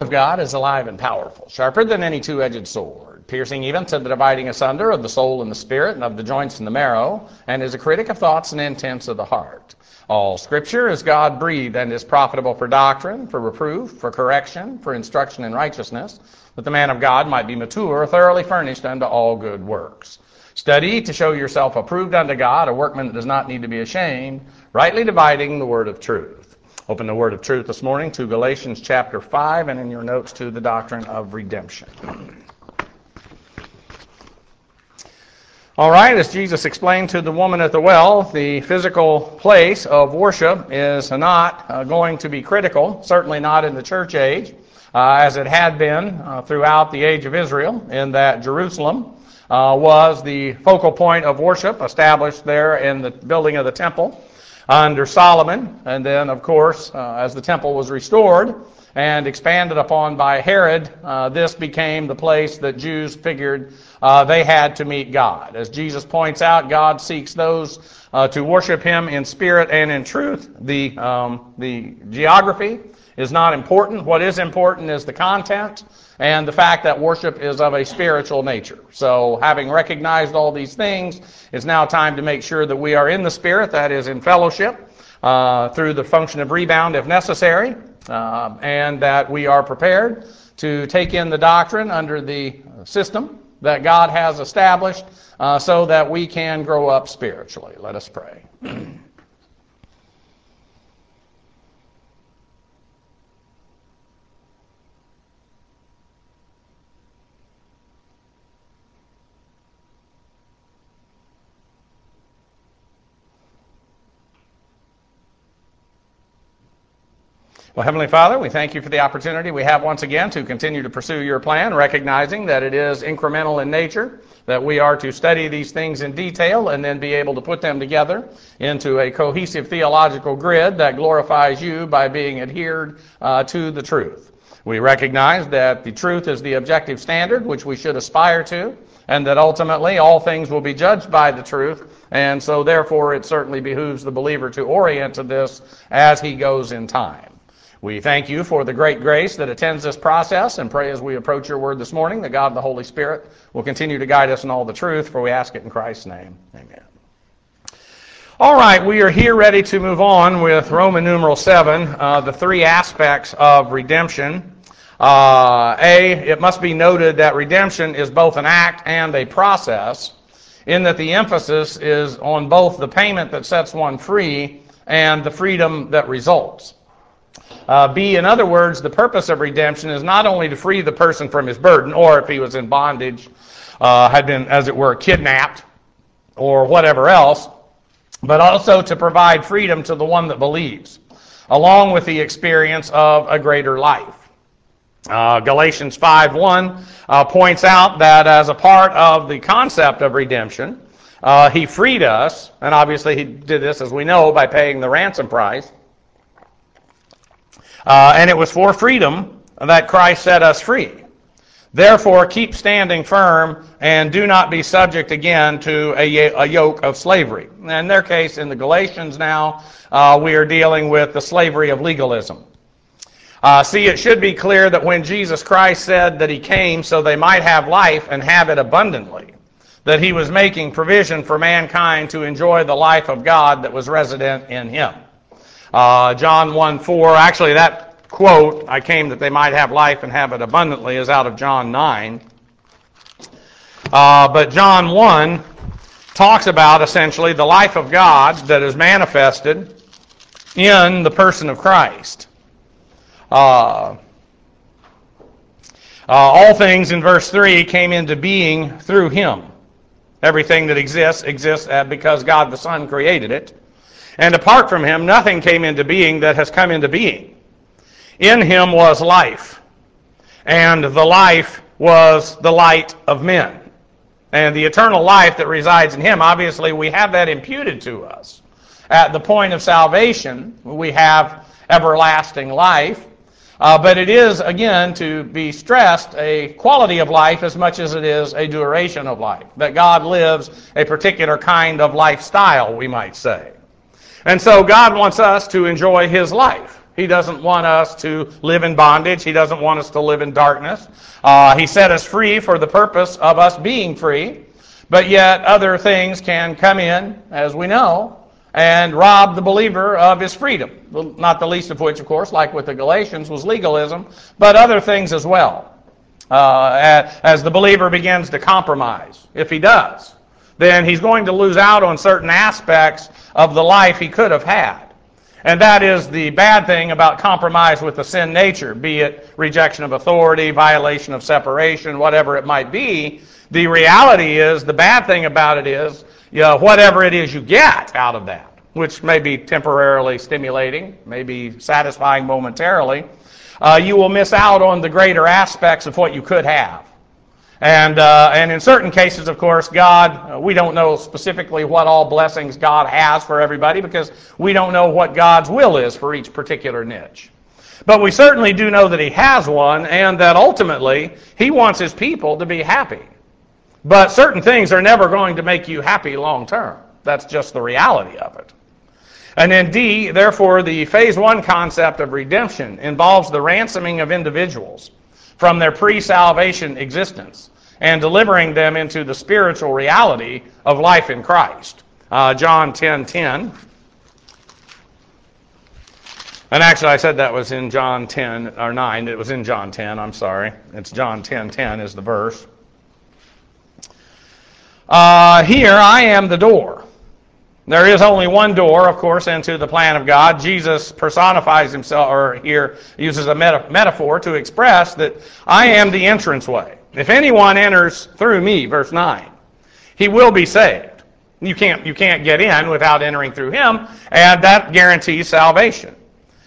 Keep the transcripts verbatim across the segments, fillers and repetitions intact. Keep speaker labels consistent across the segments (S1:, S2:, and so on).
S1: of God is alive and powerful, sharper than any two-edged sword, piercing even to the dividing asunder of the soul and the spirit and of the joints and the marrow, and is a critic of thoughts and intents of the heart. All Scripture is God-breathed and is profitable for doctrine, for reproof, for correction, for instruction in righteousness, that the man of God might be mature, thoroughly furnished unto all good works. Study to show yourself approved unto God, a workman that does not need to be ashamed, rightly dividing the word of truth. Open the word of truth this morning to Galatians chapter five, and in your notes to the doctrine of redemption. All right, as Jesus explained to the woman at the well, the physical place of worship is not uh, going to be critical, certainly not in the church age, uh, as it had been uh, throughout the age of Israel, in that Jerusalem uh, was the focal point of worship established there in the building of the temple under Solomon, and then, of course, uh, as the temple was restored and expanded upon by Herod, uh, this became the place that Jews figured uh, they had to meet God. As Jesus points out, God seeks those uh, to worship Him in spirit and in truth. The, um, the geography is not important. What is important is the content and the fact that worship is of a spiritual nature. So having recognized all these things, it's now time to make sure that we are in the Spirit, that is in fellowship, uh, through the function of rebound if necessary, uh, and that we are prepared to take in the doctrine under the system that God has established uh, so that we can grow up spiritually. Let us pray. Well, Heavenly Father, we thank you for the opportunity we have once again to continue to pursue your plan, recognizing that it is incremental in nature, that we are to study these things in detail and then be able to put them together into a cohesive theological grid that glorifies you by being adhered uh, to the truth. We recognize that the truth is the objective standard which we should aspire to, and that ultimately all things will be judged by the truth, and so therefore it certainly behooves the believer to orient to this as he goes in time. We thank you for the great grace that attends this process, and pray as we approach your word this morning that God and the Holy Spirit will continue to guide us in all the truth, for we ask it in Christ's name. Amen. All right, we are here ready to move on with Roman numeral seven, uh, the three aspects of redemption. Uh, A, it must be noted that redemption is both an act and a process, in that the emphasis is on both the payment that sets one free and the freedom that results. Uh, B, in other words, the purpose of redemption is not only to free the person from his burden, or if he was in bondage, uh, had been, as it were, kidnapped, or whatever else, but also to provide freedom to the one that believes, along with the experience of a greater life. Uh, Galatians five one uh, points out that as a part of the concept of redemption, uh, he freed us, and obviously he did this, as we know, by paying the ransom price. Uh, and it was for freedom that Christ set us free. Therefore, keep standing firm and do not be subject again to a, a yoke of slavery. In their case, in the Galatians now, uh, we are dealing with the slavery of legalism. Uh, see, it should be clear that when Jesus Christ said that he came so they might have life and have it abundantly, that he was making provision for mankind to enjoy the life of God that was resident in him. Uh, John one four, actually that quote, I came that they might have life and have it abundantly, is out of John nine. Uh, but John one talks about essentially the life of God that is manifested in the person of Christ. Uh, uh, all things in verse three came into being through him. Everything that exists exists because God the Son created it. And apart from him, nothing came into being that has come into being. In him was life, and the life was the light of men. And the eternal life that resides in him, obviously we have that imputed to us. At the point of salvation, we have everlasting life. Uh, but it is, again, to be stressed, a quality of life as much as it is a duration of life. That God lives a particular kind of lifestyle, we might say. And so God wants us to enjoy his life. He doesn't want us to live in bondage. He doesn't want us to live in darkness. Uh, he set us free for the purpose of us being free. But yet other things can come in, as we know, and rob the believer of his freedom. Not the least of which, of course, like with the Galatians, was legalism, but other things as well. Uh, as the believer begins to compromise, if he does, then he's going to lose out on certain aspects of the life he could have had. And that is the bad thing about compromise with the sin nature, be it rejection of authority, violation of separation, whatever it might be. The reality is, the bad thing about it is, you know, whatever it is you get out of that, which may be temporarily stimulating, may be satisfying momentarily, uh, you will miss out on the greater aspects of what you could have. And uh, and in certain cases, of course, God, uh, we don't know specifically what all blessings God has for everybody because we don't know what God's will is for each particular niche. But we certainly do know that He has one, and that ultimately He wants His people to be happy. But certain things are never going to make you happy long term. That's just the reality of it. And then D, therefore, the phase one concept of redemption involves the ransoming of individuals from their pre-salvation existence and delivering them into the spiritual reality of life in Christ. Uh, John ten ten. And actually, I said that was in John ten, or nine. It was in John ten, I'm sorry. It's John ten ten is the verse. Uh, here, I am the door. There is only one door, of course, into the plan of God. Jesus personifies himself, or here uses a meta- metaphor to express that I am the entranceway. If anyone enters through me, verse nine, he will be saved. You can't, you can't get in without entering through him, and that guarantees salvation.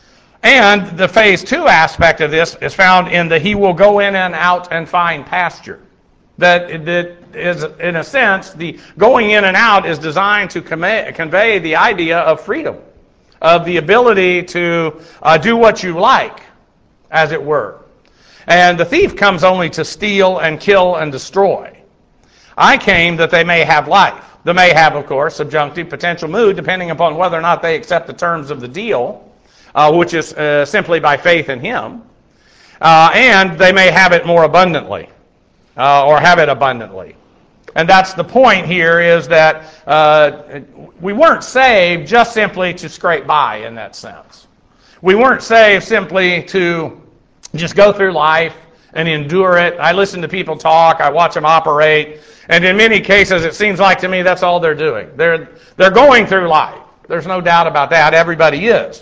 S1: And the phase two aspect of this is found in the he will go in and out and find pasture. That, that is, in a sense, the going in and out is designed to convey, convey the idea of freedom, of the ability to uh, do what you like, as it were. And the thief comes only to steal and kill and destroy. I came that they may have life. They may have, of course, subjunctive potential mood, depending upon whether or not they accept the terms of the deal, uh, which is uh, simply by faith in Him. Uh, and they may have it more abundantly. Uh, or have it abundantly. And that's the point here, is that uh, we weren't saved just simply to scrape by in that sense. We weren't saved simply to just go through life and endure it. I listen to people talk, I watch them operate, and in many cases it seems like to me that's all they're doing. They're, they're going through life. There's no doubt about that. Everybody is.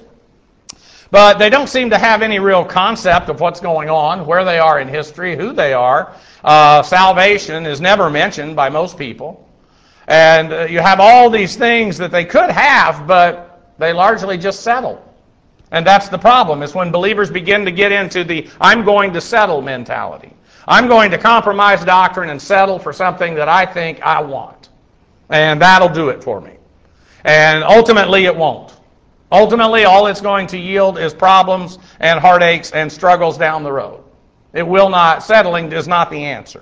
S1: But they don't seem to have any real concept of what's going on, where they are in history, who they are. Uh, salvation is never mentioned by most people. And uh, you have all these things that they could have, but they largely just settle. And that's the problem, is when believers begin to get into the I'm going to settle mentality. I'm going to compromise doctrine and settle for something that I think I want. And that'll do it for me. And ultimately it won't. Ultimately, all it's going to yield is problems and heartaches and struggles down the road. It will not, settling is not the answer.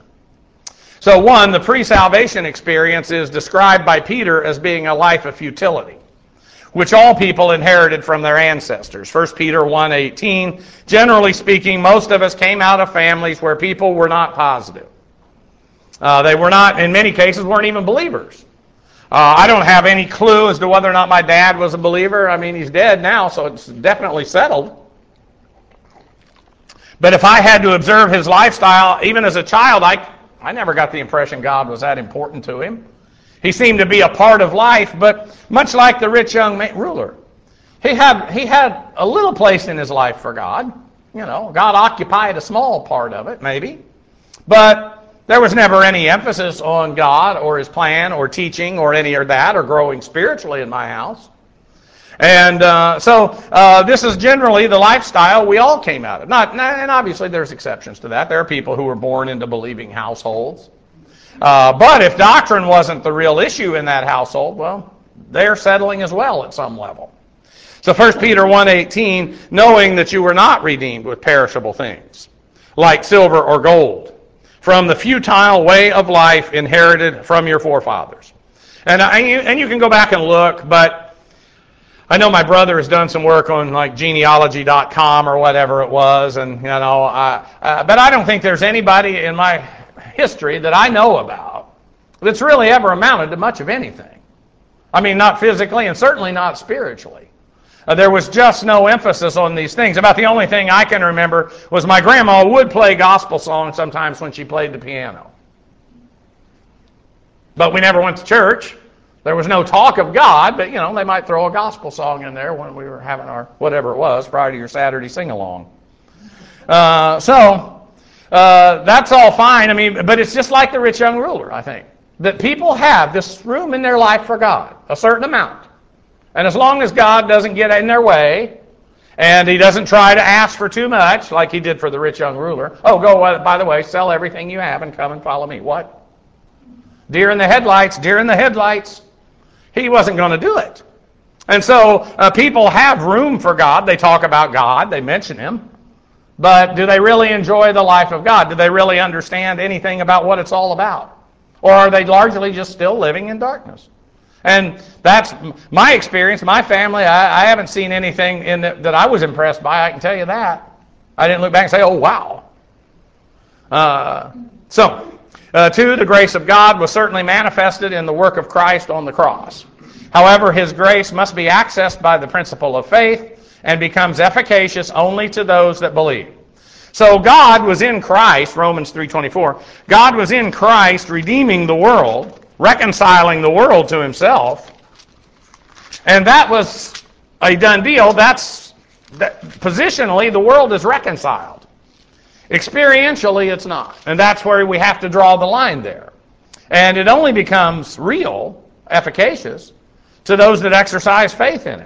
S1: So one, the pre-salvation experience is described by Peter as being a life of futility, which all people inherited from their ancestors. First Peter one eighteen, generally speaking, most of us came out of families where people were not positive. Uh, they were not, in many cases, weren't even believers. Uh, I don't have any clue as to whether or not my dad was a believer. I mean, he's dead now, so it's definitely settled. But if I had to observe his lifestyle, even as a child, I, I never got the impression God was that important to him. He seemed to be a part of life, but much like the rich young ruler, he had, he had a little place in his life for God. You know, God occupied a small part of it, maybe. But there was never any emphasis on God or His plan or teaching or any of that or growing spiritually in my house. And uh, so uh, this is generally the lifestyle we all came out of. Not, and obviously there's exceptions to that. There are people who were born into believing households. Uh, but if doctrine wasn't the real issue in that household, well, they're settling as well at some level. So First Peter one eighteen, knowing that you were not redeemed with perishable things, like silver or gold, from the futile way of life inherited from your forefathers. And, and, you, and you can go back and look, but I know my brother has done some work on like genealogy dot com or whatever it was, and you know, I, uh, but I don't think there's anybody in my history that I know about that's really ever amounted to much of anything. I mean, not physically and certainly not spiritually. Uh, there was just no emphasis on these things. About the only thing I can remember was my grandma would play gospel songs sometimes when she played the piano. But we never went to church. There was no talk of God, but, you know, they might throw a gospel song in there when we were having our, whatever it was, Friday or Saturday sing-along. Uh, so, uh, that's all fine. I mean, but it's just like the rich young ruler, I think, that people have this room in their life for God, a certain amount. And as long as God doesn't get in their way, and he doesn't try to ask for too much, like he did for the rich young ruler. Oh, go, by the way, sell everything you have and come and follow me. What? Deer in the headlights, deer in the headlights. He wasn't going to do it. And so uh, people have room for God. They talk about God. They mention him. But do they really enjoy the life of God? Do they really understand anything about what it's all about? Or are they largely just still living in darkness? And that's my experience, my family. I, I haven't seen anything in the, that I was impressed by, I can tell you that. I didn't look back and say, oh, wow. Uh, so, uh, two, the grace of God was certainly manifested in the work of Christ on the cross. However, his grace must be accessed by the principle of faith and becomes efficacious only to those that believe. So God was in Christ, Romans three twenty-four, God was in Christ redeeming the world, reconciling the world to himself, and that was a done deal. That's that, positionally, the world is reconciled. Experientially, it's not, and that's where we have to draw the line there. And it only becomes real, efficacious, to those that exercise faith in it.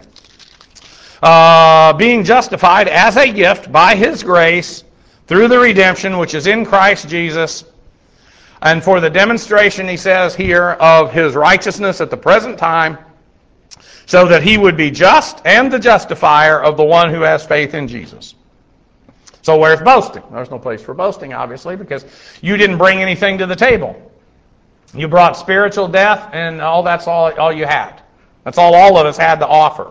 S1: Uh, being justified as a gift by his grace through the redemption which is in Christ Jesus, and for the demonstration, he says here, of his righteousness at the present time, so that he would be just and the justifier of the one who has faith in Jesus. So where's boasting? There's no place for boasting, obviously, because you didn't bring anything to the table. You brought spiritual death, and all that's all, all you had. That's all all of us had to offer.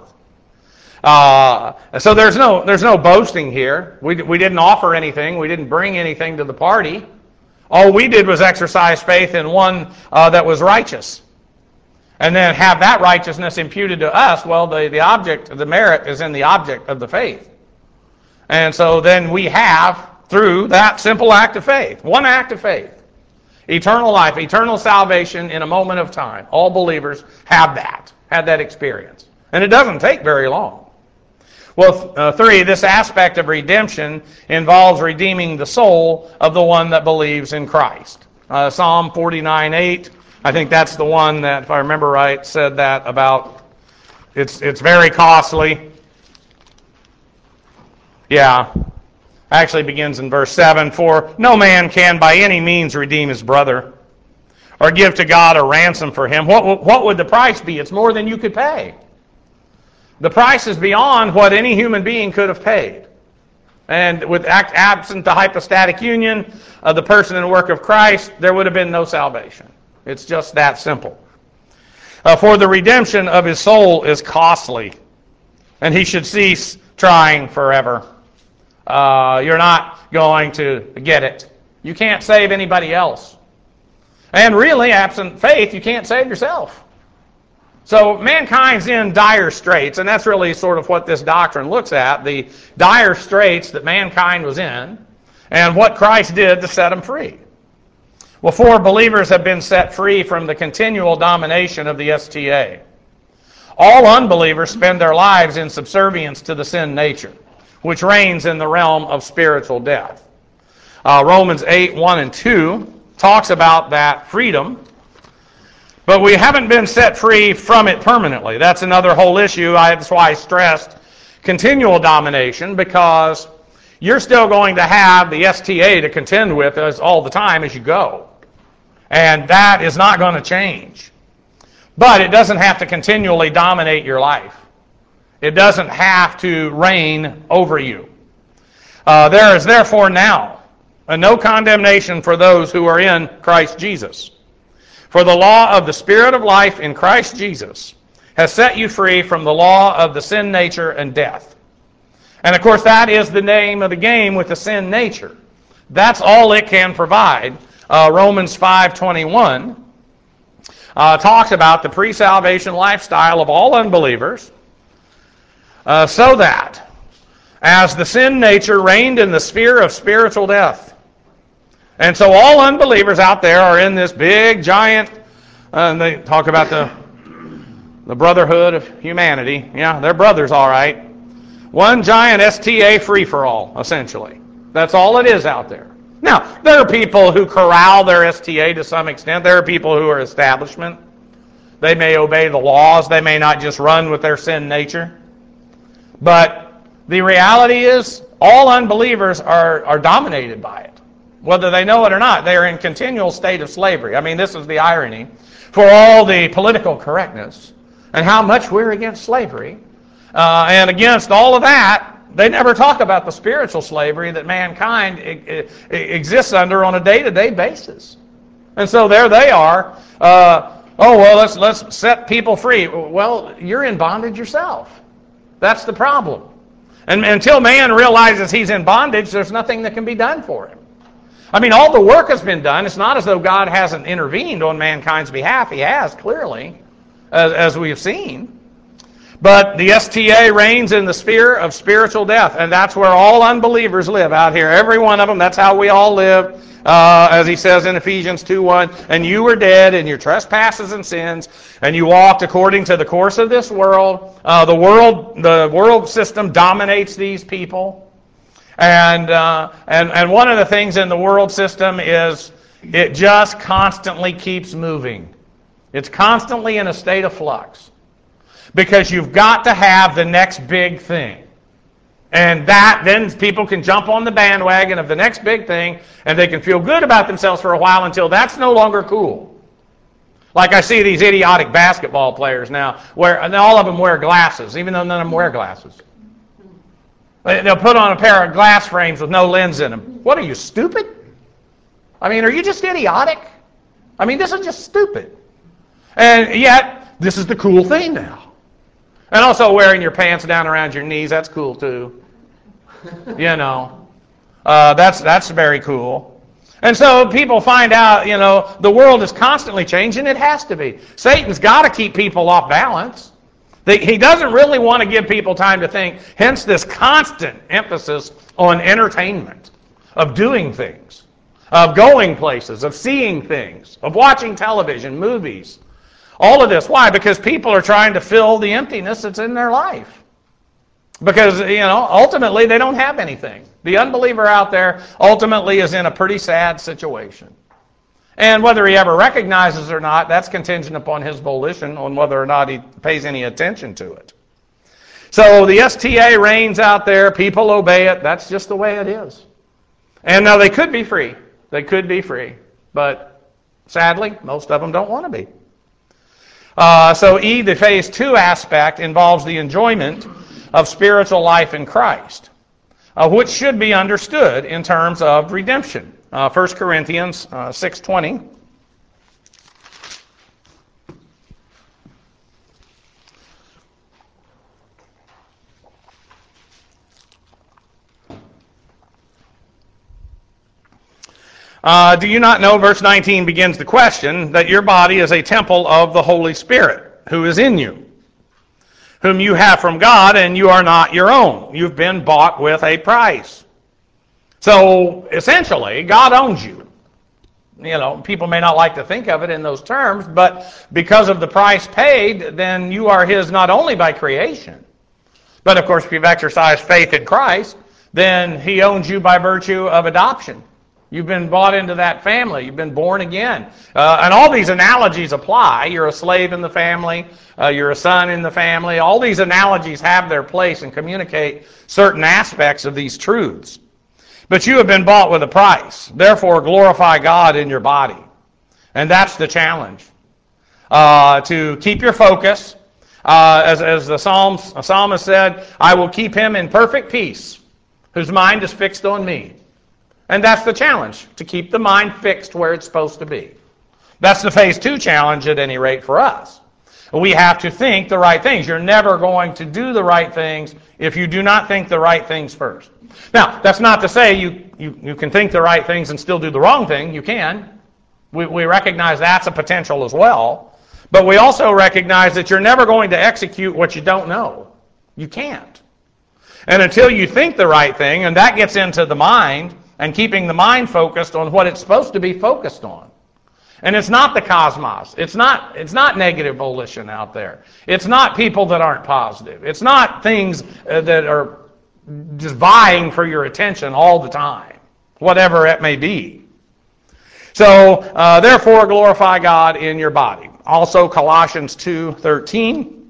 S1: Uh, so there's no there's no boasting here. We we didn't offer anything. We didn't bring anything to the party. All we did was exercise faith in one uh, that was righteous. And then have that righteousness imputed to us. Well, the, the object, the merit is in the object of the faith. And so then we have, through that simple act of faith, one act of faith, eternal life, eternal salvation in a moment of time. All believers have that, had that experience. And it doesn't take very long. Well, uh, three, this aspect of redemption involves redeeming the soul of the one that believes in Christ. Uh, Psalm forty-nine eight, I think that's the one that, if I remember right, said that about it's it's very costly. Yeah, actually begins in verse seven, for no man can by any means redeem his brother or give to God a ransom for him. What, what would the price be? It's more than you could pay. The price is beyond what any human being could have paid. And with absent the hypostatic union of the person and work of Christ, there would have been no salvation. It's just that simple. Uh, for the redemption of his soul is costly, and he should cease trying forever. Uh, you're not going to get it. You can't save anybody else. And really, absent faith, you can't save yourself. So mankind's in dire straits, and that's really sort of what this doctrine looks at, the dire straits that mankind was in, and what Christ did to set them free. Well, four, believers have been set free from the continual domination of the S T A. All unbelievers spend their lives in subservience to the sin nature, which reigns in the realm of spiritual death. Uh, Romans eight, one and two talks about that freedom. But we haven't been set free from it permanently. That's another whole issue. I, that's why I stressed continual domination, because you're still going to have the S T A to contend with as all the time as you go. And that is not going to change. But it doesn't have to continually dominate your life. It doesn't have to reign over you. Uh, there is therefore now a no condemnation for those who are in Christ Jesus. For the law of the Spirit of life in Christ Jesus has set you free from the law of the sin nature and death. And of course, that is the name of the game with the sin nature. That's all it can provide. Uh, Romans five twenty-one uh, talks about the pre-salvation lifestyle of all unbelievers, uh, so that as the sin nature reigned in the sphere of spiritual death. And so all unbelievers out there are in this big, giant, uh, and they talk about the the brotherhood of humanity. Yeah, they're brothers, all right. One giant S T A free-for-all, essentially. That's all it is out there. Now, there are people who corral their S T A to some extent. There are people who are establishment. They may obey the laws. They may not just run with their sin nature. But the reality is, all unbelievers are, are dominated by it. Whether they know it or not, they are in continual state of slavery. I mean, this is the irony. For all the political correctness and how much we're against slavery, uh, and against all of that, they never talk about the spiritual slavery that mankind I- I- exists under on a day-to-day basis. And so there they are. Uh, oh, well, let's let's set people free. Well, you're in bondage yourself. That's the problem. And until man realizes he's in bondage, there's nothing that can be done for him. I mean, all the work has been done. It's not as though God hasn't intervened on mankind's behalf. He has, clearly, as, as we have seen. But the S T A reigns in the sphere of spiritual death, and that's where all unbelievers live out here. Every one of them, that's how we all live, uh, as he says in Ephesians two one, and you were dead in your trespasses and sins, and you walked according to the course of this world. Uh, the world, the world system dominates these people. And, uh, and, and one of the things in the world system is it just constantly keeps moving. It's constantly in a state of flux. Because you've got to have the next big thing. And that, then people can jump on the bandwagon of the next big thing, and they can feel good about themselves for a while until that's no longer cool. Like I see these idiotic basketball players now, where and all of them wear glasses, even though none of them wear glasses. They'll put on a pair of glass frames with no lens in them. What, are you stupid? I mean, are you just idiotic? I mean, this is just stupid. And yet, this is the cool thing now. And also wearing your pants down around your knees, that's cool too. You know, uh, that's that's very cool. And so people find out, you know, the world is constantly changing. It has to be. Satan's got to keep people off balance. He doesn't really want to give people time to think, hence this constant emphasis on entertainment, of doing things, of going places, of seeing things, of watching television, movies. All of this. Why? Because people are trying to fill the emptiness that's in their life. Because, you know, ultimately they don't have anything. The unbeliever out there ultimately is in a pretty sad situation. And whether he ever recognizes it or not, that's contingent upon his volition, on whether or not he pays any attention to it. So the S T A reigns out there. People obey it. That's just the way it is. And now they could be free. They could be free. But sadly, most of them don't want to be. Uh, so E, the phase two aspect, involves the enjoyment of spiritual life in Christ, uh, which should be understood in terms of redemption. Uh, First Corinthians uh, six twenty. Uh, do you not know, verse nineteen begins the question, that your body is a temple of the Holy Spirit, who is in you, whom you have from God, and you are not your own. You've been bought with a price. So, essentially, God owns you. You know, people may not like to think of it in those terms, but because of the price paid, then you are His not only by creation, but of course, if you've exercised faith in Christ, then He owns you by virtue of adoption. You've been brought into that family. You've been born again. Uh, and all these analogies apply. You're a slave in the family. Uh, you're a son in the family. All these analogies have their place and communicate certain aspects of these truths. But you have been bought with a price. Therefore, glorify God in your body. And that's the challenge. Uh, to keep your focus. Uh, as, as the Psalms, a psalmist said, I will keep him in perfect peace, whose mind is fixed on me. And that's the challenge, to keep the mind fixed where it's supposed to be. That's the phase two challenge at any rate for us. We have to think the right things. You're never going to do the right things if you do not think the right things first. Now, that's not to say you, you, you can think the right things and still do the wrong thing. You can. We, we recognize that's a potential as well. But we also recognize that you're never going to execute what you don't know. You can't. And until you think the right thing, and that gets into the mind, and keeping the mind focused on what it's supposed to be focused on. And it's not the cosmos. It's not, it's not negative volition out there. It's not people that aren't positive. It's not things uh, that are just vying for your attention all the time, whatever it may be. So, uh, therefore, glorify God in your body. Also, Colossians two thirteen.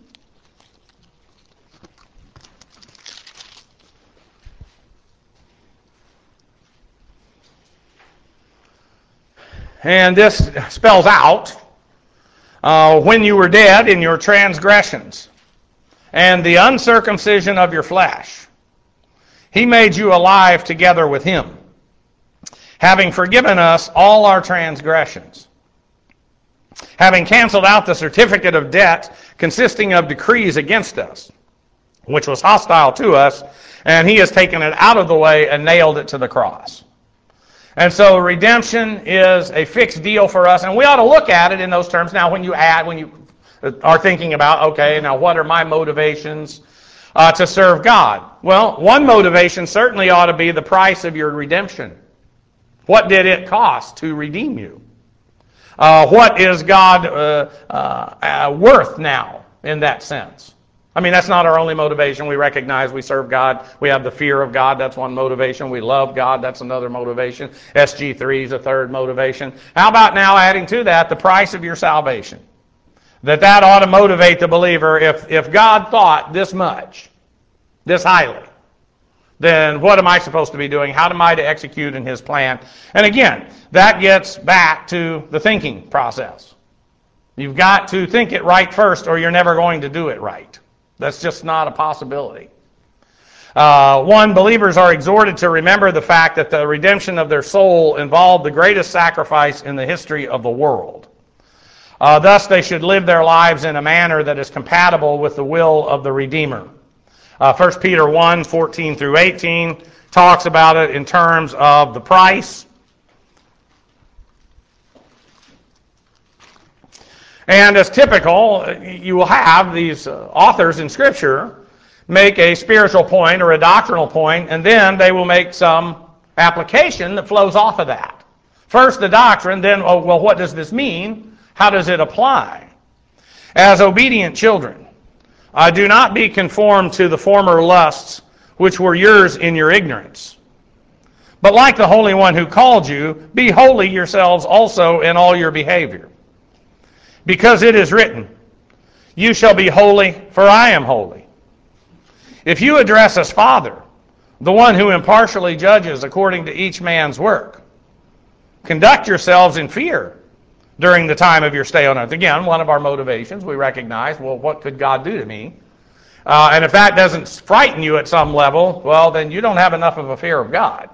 S1: And this spells out, uh, when you were dead in your transgressions and the uncircumcision of your flesh, he made you alive together with him, having forgiven us all our transgressions, having canceled out the certificate of debt consisting of decrees against us, which was hostile to us, and he has taken it out of the way and nailed it to the cross. And so redemption is a fixed deal for us, and we ought to look at it in those terms. Now, when you add, when you are thinking about, okay, now what are my motivations uh, to serve God? Well, one motivation certainly ought to be the price of your redemption. What did it cost to redeem you? Uh, what is God uh, uh, uh, worth now in that sense? I mean, that's not our only motivation. We recognize we serve God. We have the fear of God. That's one motivation. We love God. That's another motivation. S G three is a third motivation. How about now adding to that the price of your salvation? That that ought to motivate the believer. If, if God thought this much, this highly, then what am I supposed to be doing? How am I to execute in his plan? And again, that gets back to the thinking process. You've got to think it right first, or you're never going to do it right. That's just not a possibility. Uh, one, believers are exhorted to remember the fact that the redemption of their soul involved the greatest sacrifice in the history of the world. Uh, thus, they should live their lives in a manner that is compatible with the will of the Redeemer. Uh, First Peter one, fourteen through eighteen talks about it in terms of the price. And as typical, you will have these uh, authors in Scripture make a spiritual point or a doctrinal point, and then they will make some application that flows off of that. First the doctrine, then, oh, well, what does this mean? How does it apply? As obedient children, uh, do not be conformed to the former lusts which were yours in your ignorance. But like the Holy One who called you, be holy yourselves also in all your behavior. Because it is written, you shall be holy, for I am holy. If you address as Father, the one who impartially judges according to each man's work, conduct yourselves in fear during the time of your stay on earth. Again, one of our motivations, we recognize, well, what could God do to me? Uh, and if that doesn't frighten you at some level, well, then you don't have enough of a fear of God.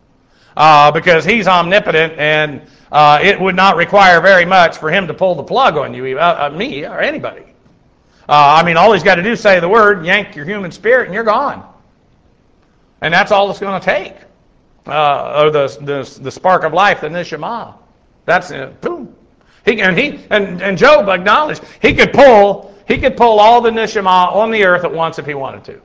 S1: Uh, because he's omnipotent, and uh, it would not require very much for him to pull the plug on you, uh, uh, me or anybody. Uh, I mean, all he's got to do is say the word, yank your human spirit, and you're gone. And that's all it's going to take. Uh, or the, the the spark of life, the neshama. That's it. Boom. He and he and, and Job acknowledged he could pull he could pull all the neshama on the earth at once if he wanted to.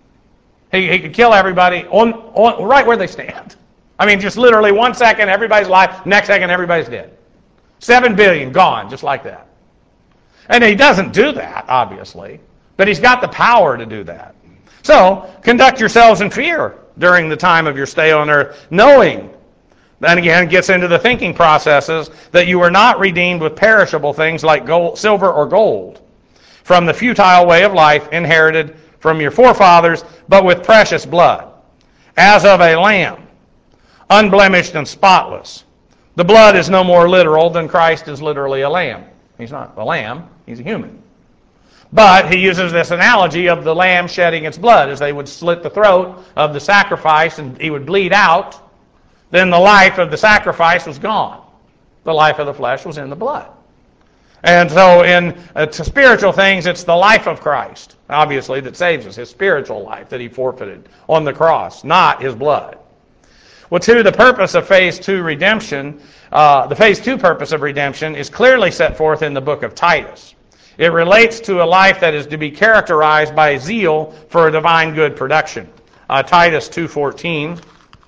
S1: He he could kill everybody on, on right where they stand. I mean, just literally one second, everybody's alive. Next second, everybody's dead. Seven billion gone, just like that. And he doesn't do that, obviously, but he's got the power to do that. So, conduct yourselves in fear during the time of your stay on earth, knowing, and again, it gets into the thinking processes, that you were not redeemed with perishable things like gold, silver or gold, from the futile way of life inherited from your forefathers, but with precious blood, as of a lamb, unblemished and spotless. The blood is no more literal than Christ is literally a lamb. He's not a lamb, he's a human. But he uses this analogy of the lamb shedding its blood. As they would slit the throat of the sacrifice and he would bleed out, then the life of the sacrifice was gone. The life of the flesh was in the blood. And so in uh, to spiritual things, it's the life of Christ, obviously, that saves us, his spiritual life that he forfeited on the cross, not his blood. Well, two, the purpose of phase two redemption, uh, the phase two purpose of redemption is clearly set forth in the book of Titus. It relates to a life that is to be characterized by zeal for a divine good production. Uh, Titus two fourteen.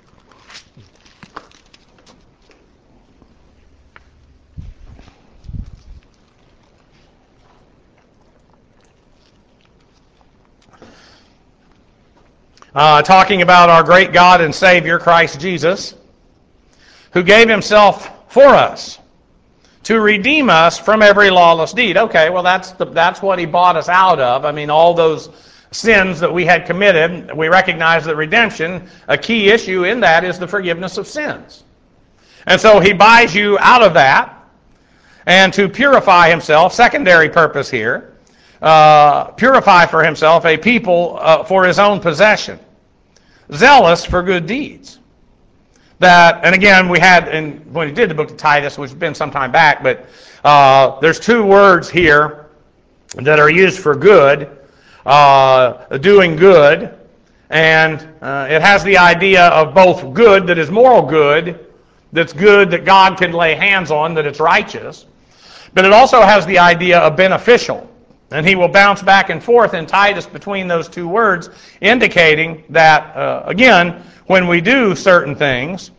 S1: Uh, talking about our great God and Savior, Christ Jesus, who gave himself for us to redeem us from every lawless deed. Okay, well, that's the, that's what he bought us out of. I mean, all those sins that we had committed, we recognize that redemption, a key issue in that is the forgiveness of sins. And so he buys you out of that, and to purify himself, secondary purpose here, Uh, purify for himself a people uh, for his own possession, zealous for good deeds. That, and again, we had, in, when he did the book of Titus, which has been some time back, but uh, there's two words here that are used for good, uh, doing good, and uh, it has the idea of both good, that is moral good, that's good that God can lay hands on, that it's righteous, but it also has the idea of beneficial. And he will bounce back and forth in Titus between those two words, indicating that, uh, again, when we do certain things,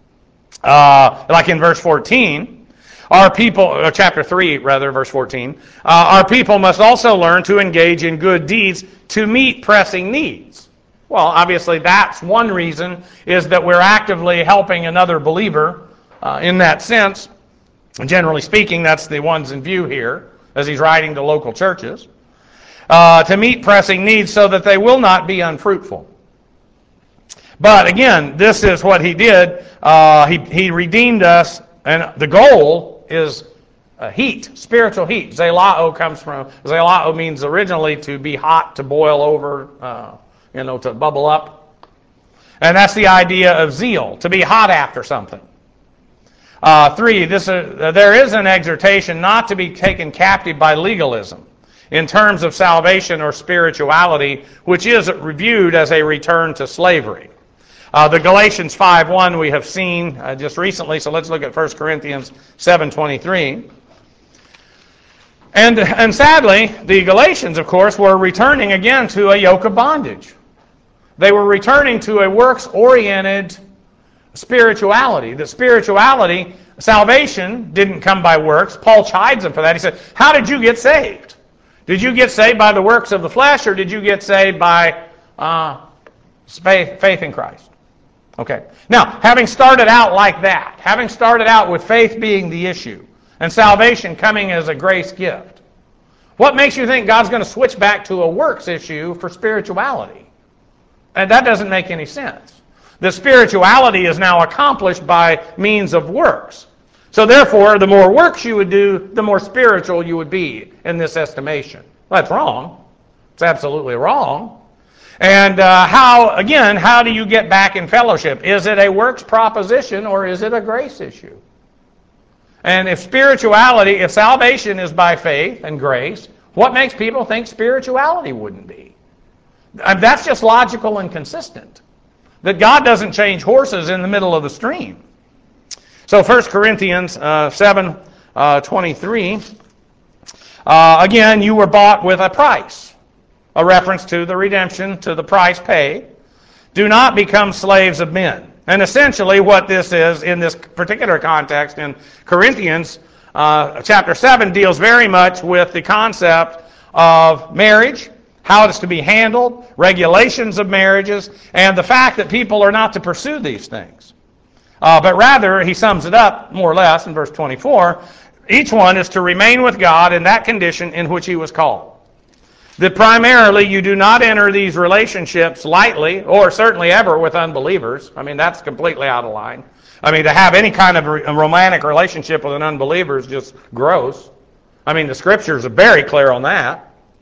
S1: uh, like in verse fourteen, our people, or chapter three, rather, verse fourteen, uh, our people must also learn to engage in good deeds to meet pressing needs. Well, obviously, that's one reason, is that we're actively helping another believer uh, in that sense. Generally speaking, that's the ones in view here, as he's writing to local churches, uh, to meet pressing needs so that they will not be unfruitful. But again, this is what he did. Uh, he, he redeemed us, and the goal is uh, heat, spiritual heat. Zelao comes from, zelao means originally to be hot, to boil over, uh, you know, to bubble up. And that's the idea of zeal, to be hot after something. Uh, three, this, uh, there is an exhortation not to be taken captive by legalism in terms of salvation or spirituality, which is reviewed as a return to slavery. Uh, the Galatians five one we have seen uh, just recently, so let's look at First Corinthians seven twenty-three. And, and sadly, the Galatians, of course, were returning again to a yoke of bondage. They were returning to a works-oriented spirituality. The spirituality, salvation didn't come by works. Paul chides them for that. He said, how did you get saved? Did you get saved by the works of the flesh, or did you get saved by uh, faith, faith in Christ? Okay. Now, having started out like that, having started out with faith being the issue, and salvation coming as a grace gift, what makes you think God's going to switch back to a works issue for spirituality? And that doesn't make any sense. The spirituality is now accomplished by means of works. So therefore, the more works you would do, the more spiritual you would be in this estimation. Well, that's wrong. It's absolutely wrong. And uh, how, again, how do you get back in fellowship? Is it a works proposition or is it a grace issue? And if spirituality, if salvation is by faith and grace, what makes people think spirituality wouldn't be? That's just logical and consistent. That God doesn't change horses in the middle of the stream. So First Corinthians uh, seven twenty-three, uh, again, you were bought with a price, a reference to the redemption, to the price paid. Do not become slaves of men. And essentially what this is in this particular context in Corinthians, uh, chapter seven deals very much with the concept of marriage, how it's to be handled, regulations of marriages, and the fact that people are not to pursue these things. Uh, but rather, he sums it up more or less in verse twenty-four, each one is to remain with God in that condition in which he was called. That primarily you do not enter these relationships lightly, or certainly ever with unbelievers. I mean, that's completely out of line. I mean, to have any kind of a romantic relationship with an unbeliever is just gross. I mean, the Scriptures are very clear on that.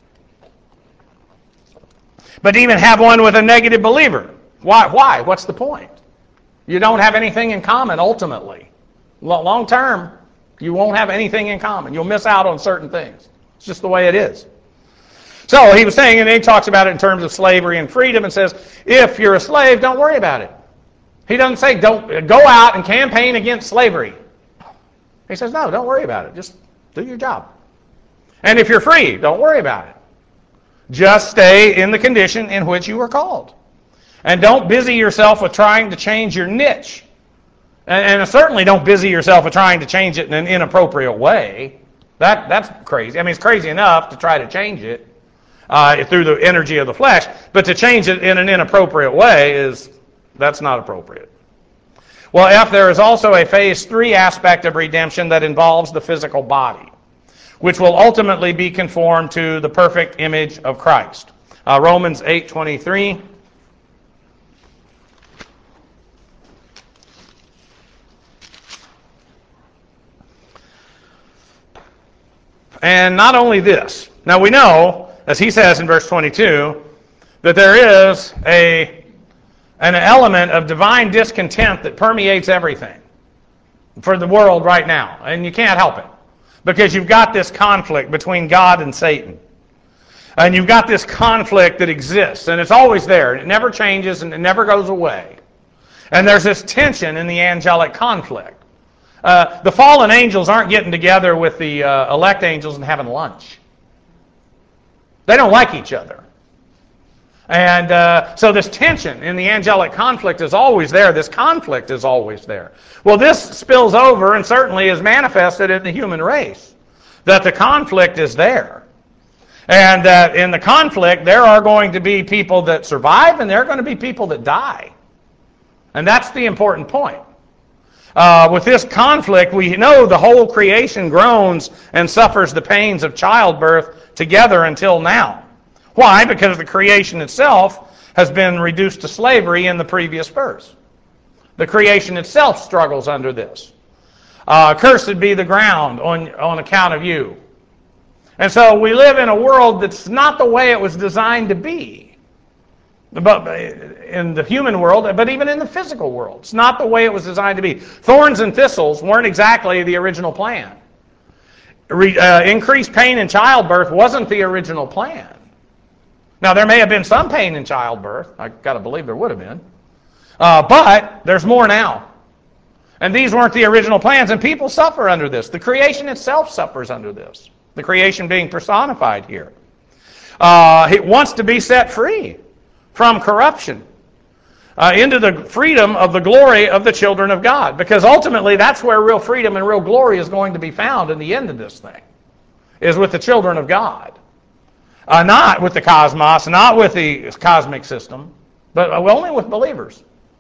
S1: But even have one with a negative believer. Why? Why? What's the point? You don't have anything in common, ultimately. Long term, You won't have anything in common. You'll miss out on certain things. It's just the way it is. So he was saying, and he talks about it in terms of slavery and freedom and says, if you're a slave, don't worry about it. He doesn't say, don't go out and campaign against slavery. He says, no, don't worry about it. Just do your job. And if you're free, don't worry about it. Just stay in the condition in which you were called. And don't busy yourself with trying to change your niche. And, and certainly don't busy yourself with trying to change it in an inappropriate way. That That's crazy. I mean, it's crazy enough to try to change it uh, through the energy of the flesh, but to change it in an inappropriate way is, that's not appropriate. Well, F, there is also a phase three aspect of redemption that involves the physical body, which will ultimately be conformed to the perfect image of Christ. Uh, Romans eight twenty-three. And not only this. Now we know, as he says in verse twenty-two, that there is a an element of divine discontent that permeates everything for the world right now. And you can't help it. Because you've got this conflict between God and Satan. And you've got this conflict that exists. And it's always there. It never changes and it never goes away. And there's this tension in the angelic conflict. Uh, the fallen angels aren't getting together with the uh, elect angels and having lunch. They don't like each other. And uh, so this tension in the angelic conflict is always there. This conflict is always there. Well, this spills over and certainly is manifested in the human race, that the conflict is there. And that in the conflict, there are going to be people that survive and there are going to be people that die. And that's the important point. Uh, with this conflict, we know the whole creation groans and suffers the pains of childbirth together until now. Why? Because the creation itself has been reduced to slavery in the previous verse. The creation itself struggles under this. Uh, Cursed be the ground on, on account of you. And so we live in a world that's not the way it was designed to be. But in the human world, but even in the physical world. It's not the way it was designed to be. Thorns and thistles weren't exactly the original plan. Re, uh, increased pain in childbirth wasn't the original plan. Now, there may have been some pain in childbirth. I've got to believe there would have been. Uh, but there's more now. And these weren't the original plans, and people suffer under this. The creation itself suffers under this. The creation being personified here. Uh, it wants to be set free from corruption uh, into the freedom of the glory of the children of God. Because ultimately, that's where real freedom and real glory is going to be found in the end of this thing, is with the children of God. Uh, not with the cosmos, not with the cosmic system, but only with believers.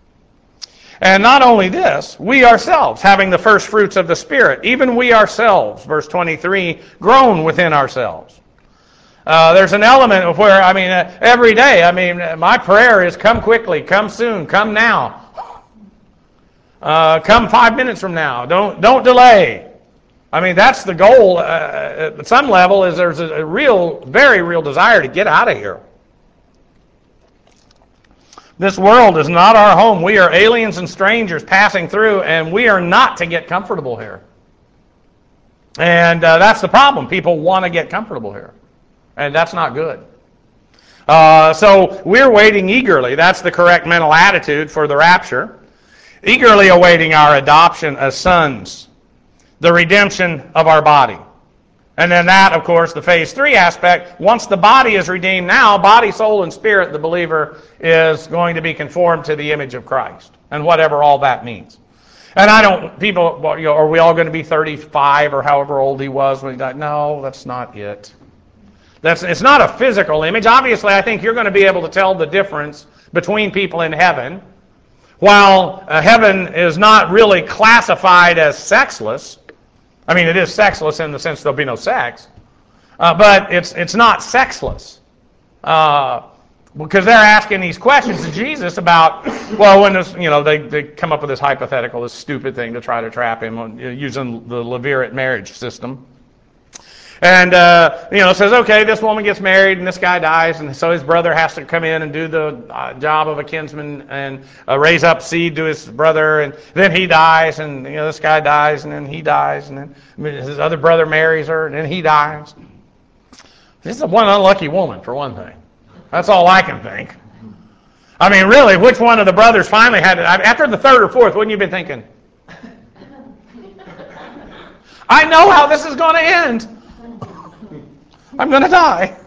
S1: And not only this, we ourselves, having the first fruits of the Spirit, even we ourselves, verse twenty-three, groan within ourselves. Uh, there's an element of where, I mean, uh, every day, I mean, my prayer is come quickly, come soon, come now. Uh, come five minutes from now. Don't, don't delay. I mean, that's the goal uh, at some level, is there's a real, very real desire to get out of here. This world is not our home. We are aliens and strangers passing through, and we are not to get comfortable here. And uh, that's the problem. People want to get comfortable here. And that's not good. Uh, so we're waiting eagerly. That's the correct mental attitude for the rapture. Eagerly awaiting our adoption as sons. The redemption of our body. And then that, of course, the phase three aspect, once the body is redeemed now, body, soul, and spirit, the believer is going to be conformed to the image of Christ. And whatever all that means. And I don't, people, you know, are we all going to be thirty-five or however old he was when he died? No, that's not it. That's, it's not a physical image. Obviously, I think you're going to be able to tell the difference between people in heaven. While uh, heaven is not really classified as sexless, I mean, it is sexless in the sense there'll be no sex, uh, but it's it's not sexless. Uh, because they're asking these questions to Jesus about, well, when this, you know, they, they come up with this hypothetical, this stupid thing to try to trap him on, using the Levirate marriage system. And, uh, you know, says, okay, this woman gets married and this guy dies, and so his brother has to come in and do the uh, job of a kinsman and uh, raise up seed to his brother, and then he dies, and, you know, this guy dies, and then he dies, and then his other brother marries her, and then he dies. This is one unlucky woman, for one thing. That's all I can think. I mean, really, which one of the brothers finally had it? After the third or fourth, wouldn't you have been thinking, I know how this is going to end. I'm going to die.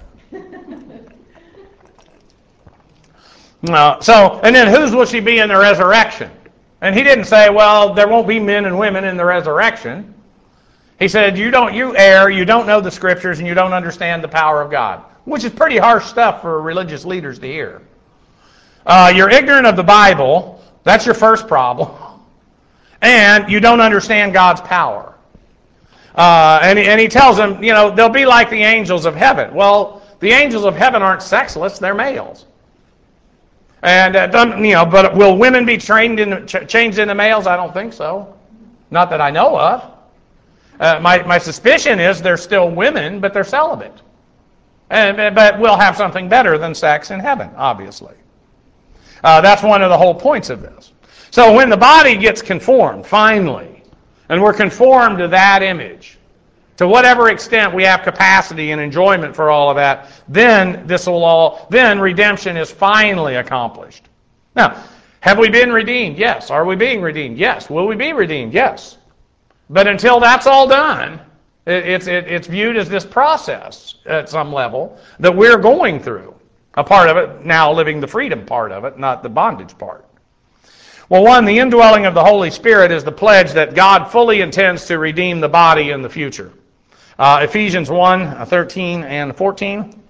S1: No. So, and then whose will she be in the resurrection? And he didn't say, well, there won't be men and women in the resurrection. He said, you don't, you err, you don't know the Scriptures, and you don't understand the power of God, which is pretty harsh stuff for religious leaders to hear. Uh, you're ignorant of the Bible. That's your first problem. And you don't understand God's power. Uh, and, he, and he tells them, you know, they'll be like the angels of heaven. Well, the angels of heaven aren't sexless; they're males. And uh, you know, but will women be trained in, ch- changed into males? I don't think so. Not that I know of. Uh, my my suspicion is they're still women, but they're celibate. And but we'll have something better than sex in heaven, obviously. Uh, that's one of the whole points of this. So when the body gets conformed, finally. And we're conformed to that image. To whatever extent we have capacity and enjoyment for all of that, then this will all then redemption is finally accomplished. Now, have we been redeemed? Yes. Are we being redeemed? Yes. Will we be redeemed? Yes. But until that's all done, it, it's it, it's viewed as this process at some level that we're going through. A part of it now living the freedom part of it, not the bondage part. Well, one, the indwelling of the Holy Spirit is the pledge that God fully intends to redeem the body in the future. Uh, Ephesians one, thirteen and fourteen.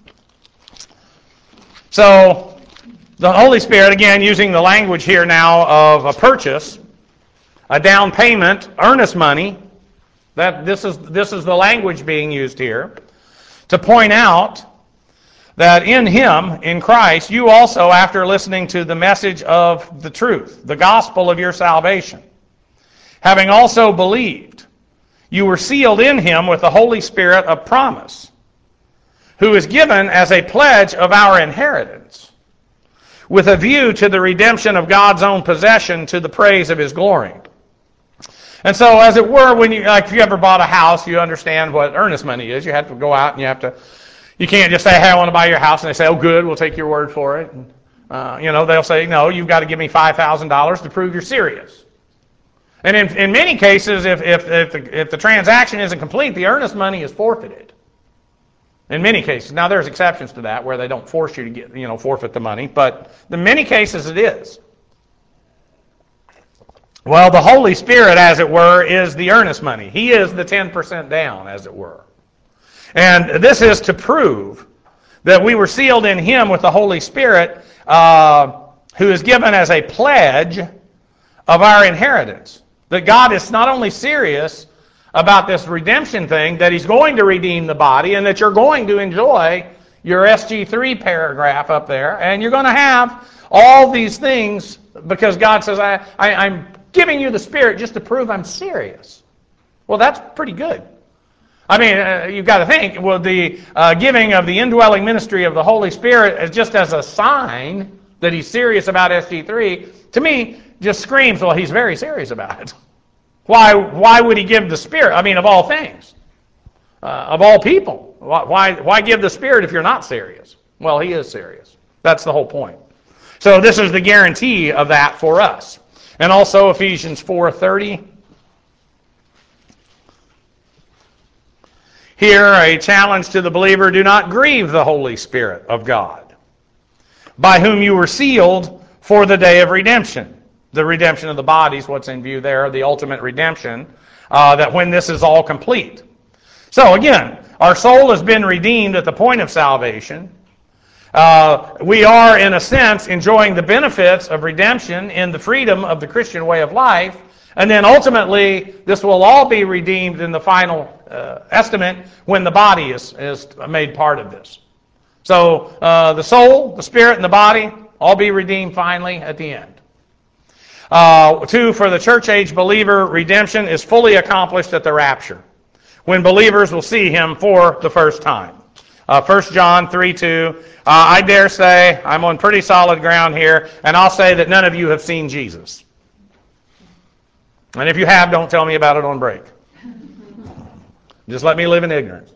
S1: So, the Holy Spirit, again, using the language here now of a purchase, a down payment, earnest money, that this is this is the language being used here, to point out that in Him, in Christ, you also, after listening to the message of the truth, the gospel of your salvation, having also believed, you were sealed in Him with the Holy Spirit of promise, who is given as a pledge of our inheritance, with a view to the redemption of God's own possession to the praise of His glory. And so, as it were, when you, like if you ever bought a house, you understand what earnest money is. You have to go out and you have to You can't just say, hey, I want to buy your house, and they say, oh, good, we'll take your word for it. And, uh, you know, they'll say, no, you've got to give me five thousand dollars to prove you're serious. And in, in many cases, if, if, if, the, if the transaction isn't complete, the earnest money is forfeited. In many cases. Now, there's exceptions to that where they don't force you to get, you know, forfeit the money, but in many cases it is. Well, the Holy Spirit, as it were, is the earnest money. He is the ten percent down, as it were. And this is to prove that we were sealed in Him with the Holy Spirit, uh, who is given as a pledge of our inheritance. That God is not only serious about this redemption thing, that He's going to redeem the body, and that you're going to enjoy your S G three paragraph up there, and you're going to have all these things because God says, I, I, I'm giving you the Spirit just to prove I'm serious. Well, that's pretty good. I mean, uh, you've got to think, well, the uh, giving of the indwelling ministry of the Holy Spirit is just as a sign that He's serious about S G three, to me, just screams, well, He's very serious about it. Why Why would He give the Spirit? I mean, of all things. Uh, of all people. Why, why give the Spirit if you're not serious? Well, He is serious. That's the whole point. So this is the guarantee of that for us. And also Ephesians four thirty. Here, a challenge to the believer, do not grieve the Holy Spirit of God, by whom you were sealed for the day of redemption. The redemption of the body is what's in view there, the ultimate redemption, uh, that when this is all complete. So again, our soul has been redeemed at the point of salvation. Uh, we are, in a sense, enjoying the benefits of redemption in the freedom of the Christian way of life. And then ultimately, this will all be redeemed in the final uh, estimate when the body is, is made part of this. So uh, the soul, the spirit, and the body all be redeemed finally at the end. Uh, two, for the church age believer, redemption is fully accomplished at the rapture, when believers will see him for the first time. Uh, First John three two, uh, I dare say I'm on pretty solid ground here, and I'll say that none of you have seen Jesus. And if you have, don't tell me about it on break. Just let me live in ignorance.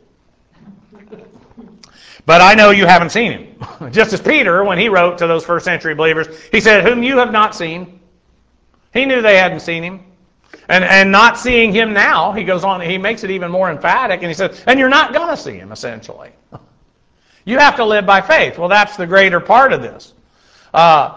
S1: But I know you haven't seen him. Just as Peter, when he wrote to those first century believers, he said, whom you have not seen. He knew they hadn't seen him. And and not seeing him now, he goes on, he makes it even more emphatic, and he says, and you're not going to see him, essentially. You have to live by faith. Well, that's the greater part of this. Uh,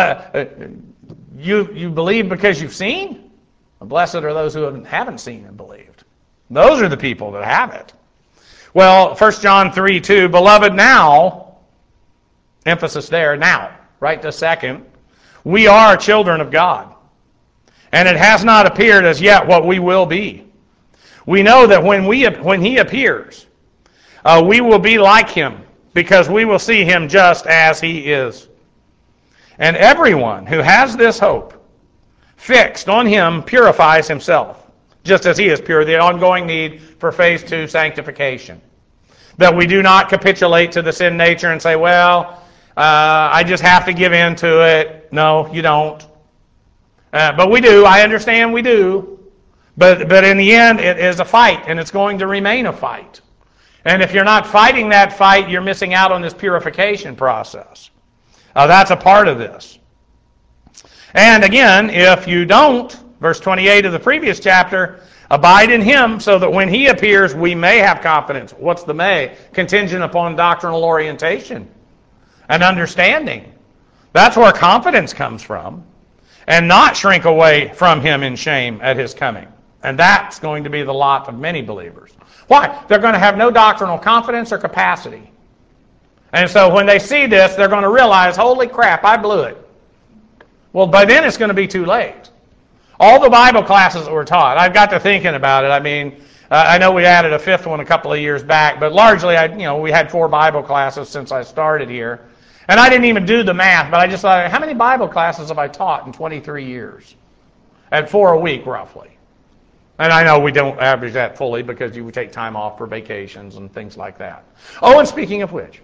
S1: you, you believe because you've seen? Blessed are those who haven't seen and believed. Those are the people that have it. Well, First John three two, beloved, now, emphasis there, now, right this second, we are children of God. And it has not appeared as yet what we will be. We know that when we when he appears, uh, we will be like him, because we will see him just as he is. And everyone who has this hope fixed on him purifies himself, just as he is pure. The ongoing need for phase two sanctification. That we do not capitulate to the sin nature and say, well, uh, I just have to give in to it. No, you don't. Uh, but we do. I understand we do. But but in the end, it is a fight, and it's going to remain a fight. And if you're not fighting that fight, you're missing out on this purification process. Uh, that's a part of this. And again, if you don't, verse twenty-eight of the previous chapter, abide in him so that when he appears, we may have confidence. What's the may? Contingent upon doctrinal orientation and understanding. That's where confidence comes from. And not shrink away from him in shame at his coming. And that's going to be the lot of many believers. Why? They're going to have no doctrinal confidence or capacity. And so when they see this, they're going to realize, holy crap, I blew it. Well, by then it's going to be too late. All the Bible classes that were taught, I've got to thinking about it. I mean, uh, I know we added a fifth one a couple of years back, but largely, I, you know, we had four Bible classes since I started here. And I didn't even do the math, but I just thought, how many Bible classes have I taught in twenty-three years? At four a week, roughly. And I know we don't average that fully because you would take time off for vacations and things like that. Oh, and speaking of which,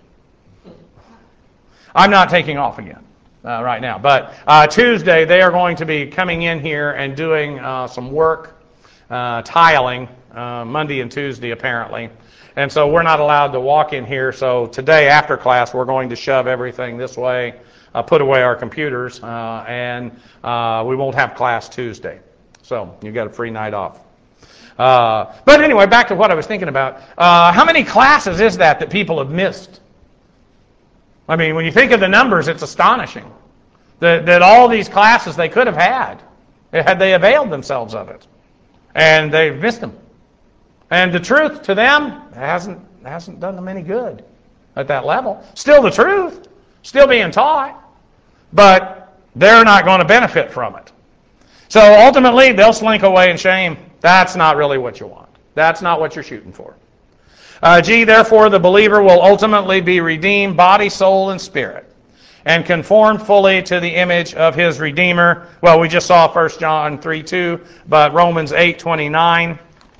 S1: I'm not taking off again uh, right now. But uh, Tuesday, they are going to be coming in here and doing uh, some work, uh, tiling, uh, Monday and Tuesday, apparently. And so we're not allowed to walk in here. So today, after class, we're going to shove everything this way, uh, put away our computers, uh, and uh, we won't have class Tuesday. So you got a free night off. Uh, but anyway, back to what I was thinking about. Uh, how many classes is that that people have missed? I mean, when you think of the numbers, it's astonishing that, that all these classes they could have had, had they availed themselves of it. And they've missed them. And the truth to them hasn't hasn't done them any good at that level. Still the truth, still being taught, but they're not going to benefit from it. So ultimately, they'll slink away in shame. That's not really what you want. That's not what you're shooting for. Uh, G, therefore, the believer will ultimately be redeemed, body, soul, and spirit, and conformed fully to the image of his Redeemer. Well, we just saw First John three two, but Romans eight twenty-nine.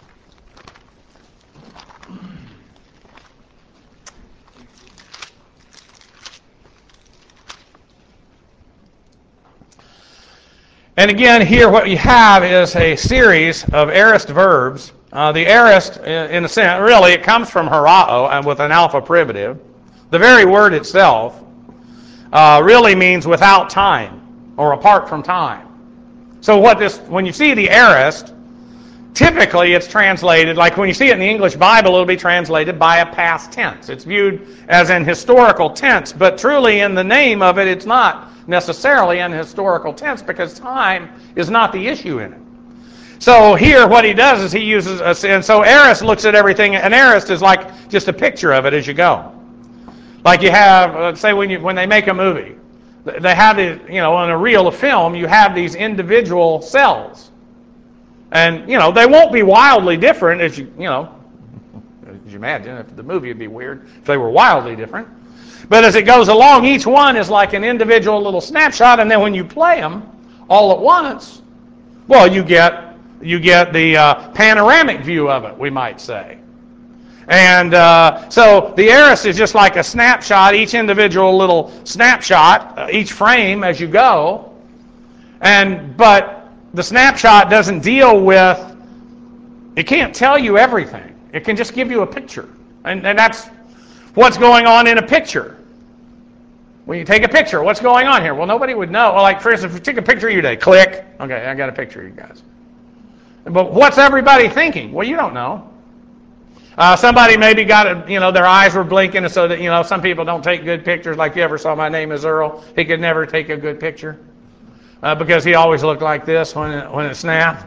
S1: And again, here what you have is a series of aorist verbs. Uh, the aorist, in a sense, really, it comes from horao and with an alpha privative. The very word itself uh, really means without time or apart from time. So what this, when you see the aorist, typically it's translated, like when you see it in the English Bible, it'll be translated by a past tense. It's viewed as an historical tense, but truly in the name of it, it's not necessarily an historical tense because time is not the issue in it. So here what he does is he uses, a, and so aorist looks at everything, an aorist is like just a picture of it as you go. Like you have, let's say when you when they make a movie, they have the, you know, on a reel of film, you have these individual cells. And, you know, they won't be wildly different as you, you know, as you imagine, if the movie would be weird if they were wildly different. But as it goes along, each one is like an individual little snapshot, and then when you play them all at once, well, you get, you get the uh, panoramic view of it, we might say. And uh, so the Aorist is just like a snapshot, each individual little snapshot, uh, each frame as you go. And but the snapshot doesn't deal with, it can't tell you everything. It can just give you a picture. And, and that's what's going on in a picture. When you take a picture, what's going on here? Well, nobody would know. Well, like, for instance, if you take a picture of you today, click. Okay, I got a picture of you guys. But what's everybody thinking? Well, you don't know. Uh, somebody maybe got, a, you know, their eyes were blinking, so that, you know, some people don't take good pictures. Like, you ever saw My Name is Earl? He could never take a good picture uh, because he always looked like this when it, when it snapped.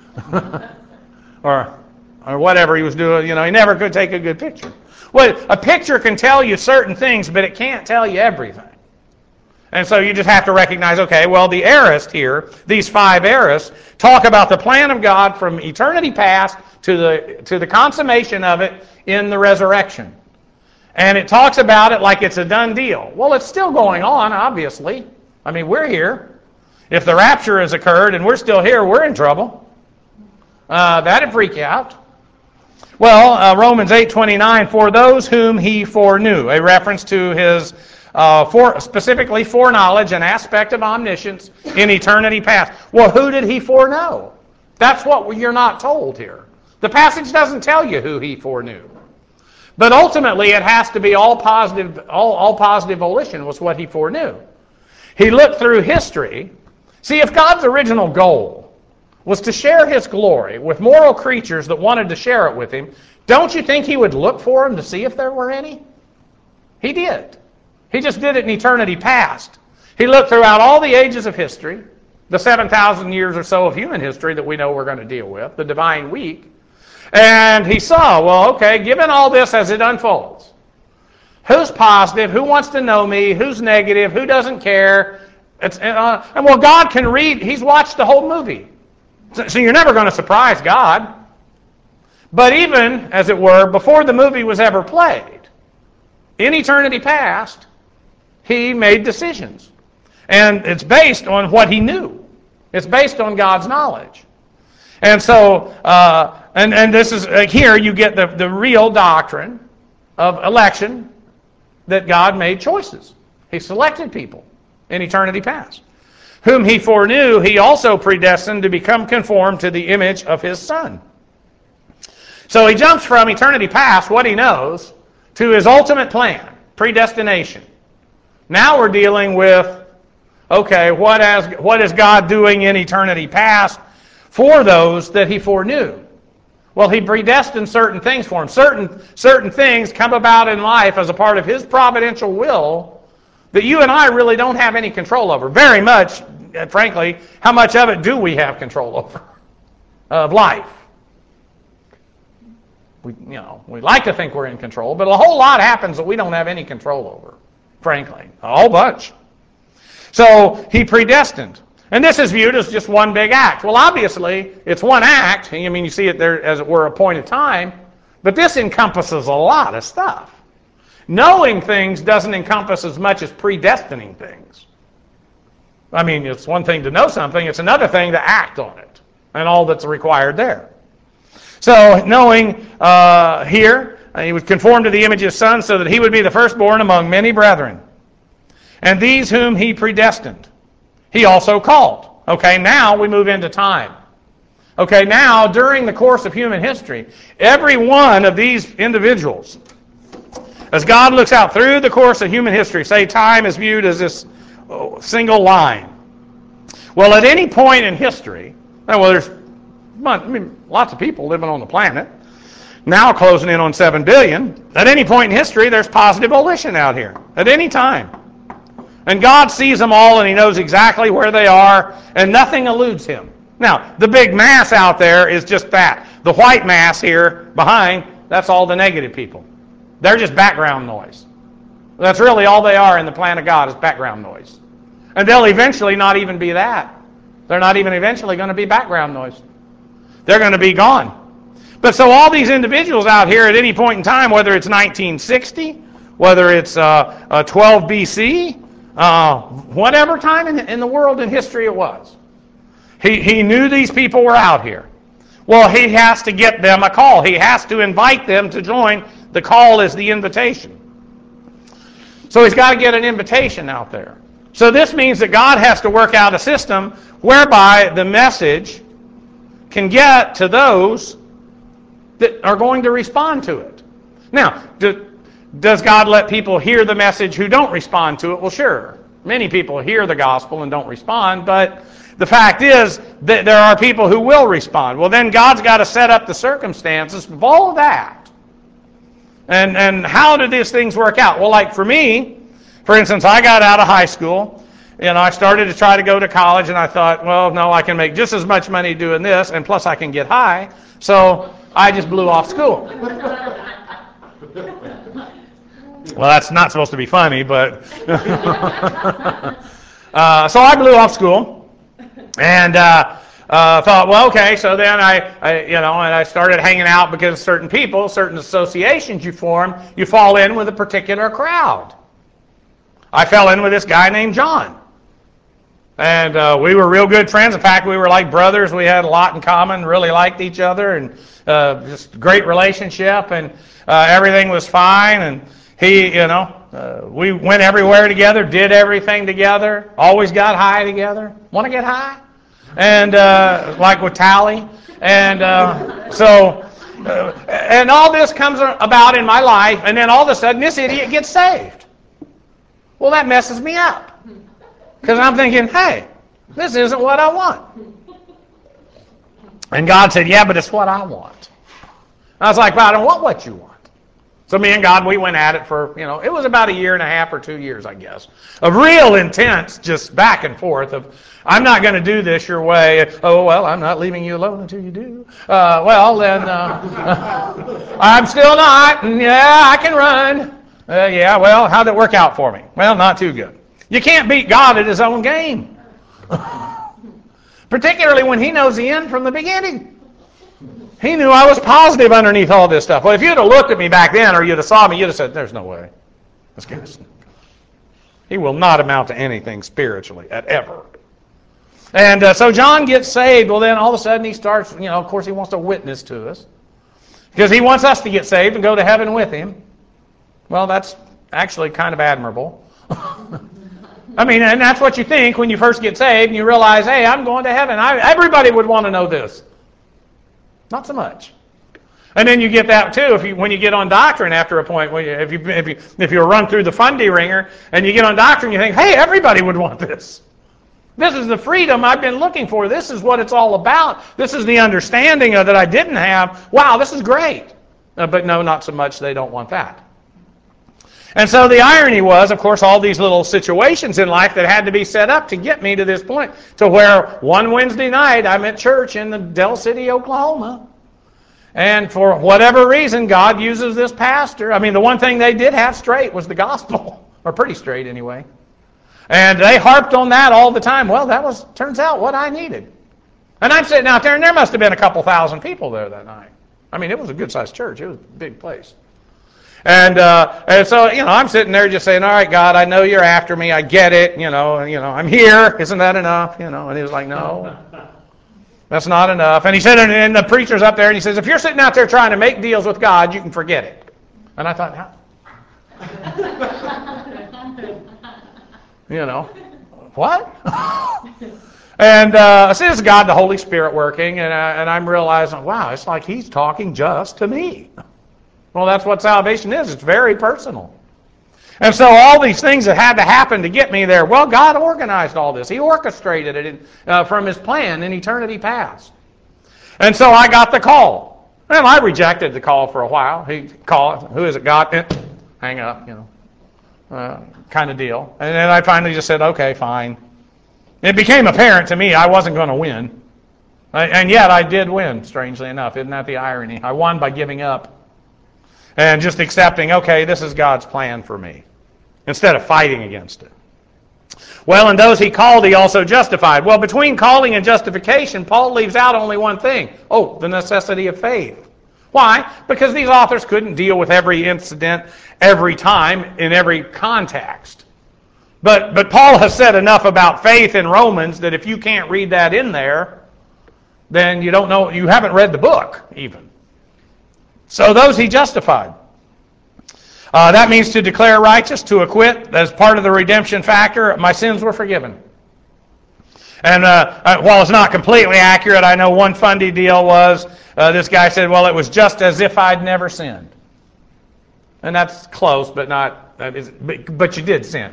S1: or or whatever he was doing. You know, he never could take a good picture. Well, a picture can tell you certain things, but it can't tell you everything. And so you just have to recognize, okay, well, the aorists here, these five aorists, talk about the plan of God from eternity past to the to the consummation of it in the resurrection. And it talks about it like it's a done deal. Well, it's still going on, obviously. I mean, we're here. If the rapture has occurred and we're still here, we're in trouble. Uh, that'd freak you out. Well, uh, Romans eight twenty-nine, for those whom he foreknew, a reference to his uh, for, specifically foreknowledge, an aspect of omniscience in eternity past. Well, who did he foreknow? That's what you're not told here. The passage doesn't tell you who he foreknew. But ultimately, it has to be all positive, all, all positive volition was what he foreknew. He looked through history. See, if God's original goal was to share his glory with moral creatures that wanted to share it with him, don't you think he would look for them to see if there were any? He did. He just did it in eternity past. He looked throughout all the ages of history, the seven thousand years or so of human history that we know we're going to deal with, the divine week, and he saw, well, okay, given all this as it unfolds, who's positive, who wants to know me, who's negative, who doesn't care, it's, uh, and well, God can read, he's watched the whole movie. So, so you're never going to surprise God. But even, as it were, before the movie was ever played, in eternity past, he made decisions. And it's based on what he knew. It's based on God's knowledge. And so, uh, and, and this is, uh, here you get the, the real doctrine of election, that God made choices. He selected people in eternity past. Whom he foreknew, he also predestined to become conformed to the image of his Son. So he jumps from eternity past, what he knows, to his ultimate plan, predestination. Now we're dealing with, okay, what, has, what is God doing in eternity past for those that he foreknew? Well, he predestined certain things for them. Certain, certain things come about in life as a part of his providential will that you and I really don't have any control over. Very much, frankly, how much of it do we have control over? Of life. We, you know, we like to think we're in control, but a whole lot happens that we don't have any control over, frankly. A whole bunch. So he predestined. And this is viewed as just one big act. Well, obviously, it's one act. I mean, you see it there as it were a point of time. But this encompasses a lot of stuff. Knowing things doesn't encompass as much as predestining things. I mean, it's one thing to know something. It's another thing to act on it and all that's required there. So knowing uh, here, uh, he would conform to the image of his Son so that he would be the firstborn among many brethren. And these whom he predestined, he also called. Okay, now we move into time. Okay, now during the course of human history, every one of these individuals, as God looks out through the course of human history, say time is viewed as this oh, single line. Well, at any point in history, well, there's I mean, lots of people living on the planet, now closing in on seven billion. At any point in history, there's positive volition out here. At any time. And God sees them all and he knows exactly where they are and nothing eludes him. Now, the big mass out there is just that. The white mass here behind, that's all the negative people. They're just background noise. That's really all they are in the plan of God is background noise. And they'll eventually not even be that. They're not even eventually going to be background noise. They're going to be gone. But so all these individuals out here at any point in time, whether it's nineteen sixty, whether it's uh, uh, twelve B C, Uh, whatever time in, in the world and history it was. He, he knew these people were out here. Well, he has to get them a call. He has to invite them to join. The call is the invitation. So he's got to get an invitation out there. So this means that God has to work out a system whereby the message can get to those that are going to respond to it. Now, do, does God let people hear the message who don't respond to it? Well, sure. Many people hear the gospel and don't respond, but the fact is that there are people who will respond. Well, then God's got to set up the circumstances of all of that. And, and how do these things work out? Well, like for me, for instance, I got out of high school. You know, I started to try to go to college, and I thought, well, no, I can make just as much money doing this, and plus I can get high. So I just blew off school. Well, that's not supposed to be funny, but uh, so I blew off school, and uh, uh, thought, well, okay. So then I, I, you know, and I started hanging out because certain people, certain associations you form, you fall in with a particular crowd. I fell in with this guy named John. And uh, we were real good friends. In fact, we were like brothers. We had a lot in common, really liked each other, and uh, just great relationship, and uh, everything was fine. And he, you know, uh, we went everywhere together, did everything together, always got high together. Want to get high? And uh, like with Tally. And uh, so, uh, and all this comes about in my life, and then all of a sudden this idiot gets saved. Well, that messes me up. Because I'm thinking, hey, this isn't what I want. And God said, yeah, but it's what I want. I was like, well, I don't want what you want. So me and God, we went at it for, you know, it was about a year and a half or two years, I guess, of real intense, just back and forth of, I'm not going to do this your way. Oh, well, I'm not leaving you alone until you do. Uh, well, then, uh, I'm still not, and yeah, I can run. Uh, yeah, well, how'd it work out for me? Well, not too good. You can't beat God at his own game. Particularly when he knows the end from the beginning. He knew I was positive underneath all this stuff. Well, if you'd have looked at me back then or you'd have saw me, you'd have said, there's no way. This guy's, he will not amount to anything spiritually at ever. And uh, so John gets saved. Well, then all of a sudden he starts, you know, of course he wants to witness to us. Because he wants us to get saved and go to heaven with him. Well, that's actually kind of admirable. I mean, and that's what you think when you first get saved and you realize, hey, I'm going to heaven. I, everybody would want to know this. Not so much. And then you get that too if you when you get on doctrine after a point. When you, if you if you if you run through the fundy ringer and you get on doctrine, you think, hey, everybody would want this. This is the freedom I've been looking for. This is what it's all about. This is the understanding of that I didn't have. Wow, this is great. Uh, but no, not so much. They don't want that. And so the irony was, of course, all these little situations in life that had to be set up to get me to this point, to where one Wednesday night I'm at church in the Del City, Oklahoma, and for whatever reason, God uses this pastor. I mean, the one thing they did have straight was the gospel, or pretty straight anyway. And they harped on that all the time. Well, that was, turns out, what I needed. And I'm sitting out there, and there must have been a couple thousand people there that night. I mean, it was a good-sized church. It was a big place. And uh, and so, you know, I'm sitting there just saying, all right, God, I know you're after me. I get it. You know, you know, I'm here. Isn't that enough? You know, and he was like, no, that's not enough. And he said, and the preacher's up there, and he says, if you're sitting out there trying to make deals with God, you can forget it. And I thought, how? You know, what? And uh, I see this God, the Holy Spirit working, and, uh, and I'm realizing, wow, it's like he's talking just to me. Well, that's what salvation is. It's very personal. And so all these things that had to happen to get me there, well, God organized all this. He orchestrated it in, uh, from His plan in eternity past. And so I got the call. Well, I rejected the call for a while. He called, who is it, God? Eh, hang up, you know, uh, kind of deal. And then I finally just said, okay, fine. It became apparent to me I wasn't going to win. And yet I did win, strangely enough. Isn't that the irony? I won by giving up. And just accepting, okay, this is God's plan for me, instead of fighting against it. Well, and those he called, he also justified. Well, between calling and justification, Paul leaves out only one thing. Oh, the necessity of faith. Why? Because these authors couldn't deal with every incident, every time, in every context. But, but Paul has said enough about faith in Romans that if you can't read that in there, then you don't know, you haven't read the book even. So those he justified. Uh, that means to declare righteous, to acquit. As part of the redemption factor, my sins were forgiven. And uh, while it's not completely accurate, I know one fundy deal was, uh, this guy said, well, it was just as if I'd never sinned. And that's close, but not, that is, but, but you did sin.